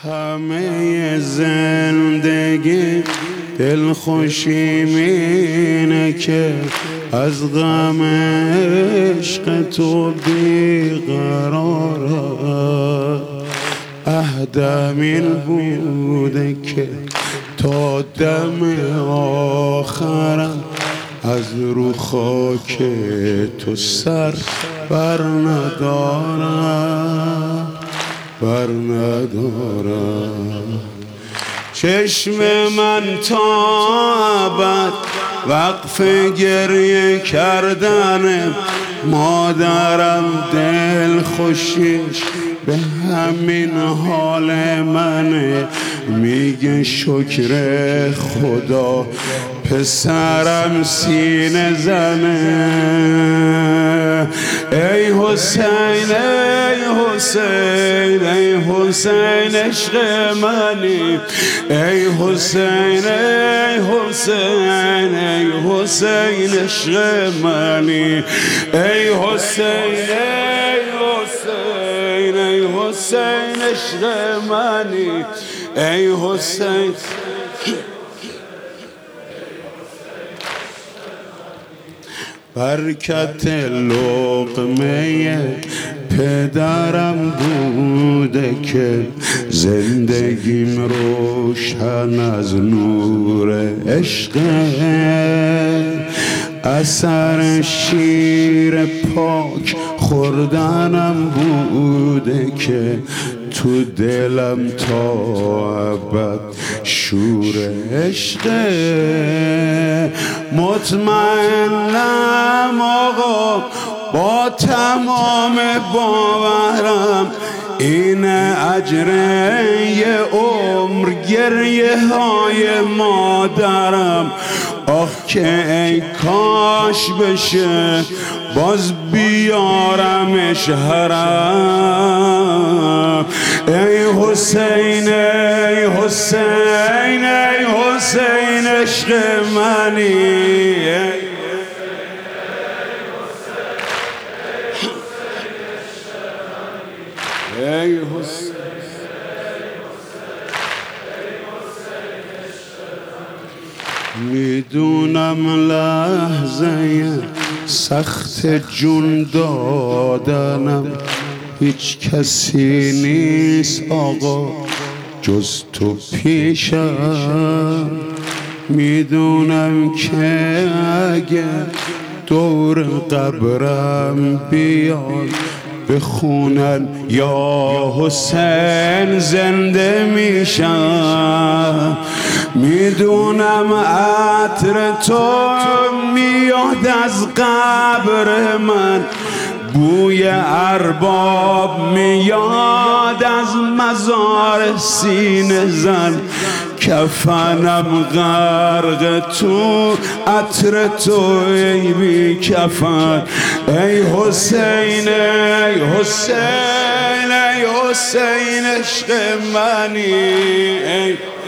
همه زندگی دلخوشی مینه که از غم عشق تو بیقرارم. عهدم این بوده که تا دم آخرم از رو خاک تو سر بر ندارم. چشم من تا ابد وقف گریه کردن مادرم، دل خوشیش به همین حال منه. میگه شکر خدا پسرم سینه زنه. ای حسین ای حسین ای حسین عشق منی. ای حسین ای حسین ای حسین عشق منی. ای حسین ای حسین ای حسین عشق منی. ای حسین برکت لقمه پدرم بوده که زندگیم روشن از نور عشق. اثر شیر پاک خوردنم بوده که تو دلم تا ابد شور عشق. مطمئنم آقا با تمام باورم این اجر یه عمر گریه های مادرم. آخ که ای کاش بشه باز بیارمش حرم. ای حسین ای حسین ای حسین عشق منی. ای حسین میدونم لحظه سخت جون دادنم هیچ کسی نیست آقا جز تو پیشم. میدونم که اگه دور قبرم بیان بخونن یا حسین زنده میشم. میدونم عطر تو میاد از قبر من، بوی ارباب میاد از مزار سینه زن. کفنم غرق تو عطر تو ای بی کفن. ای حسین ای حسین ای حسین عشق منی. ای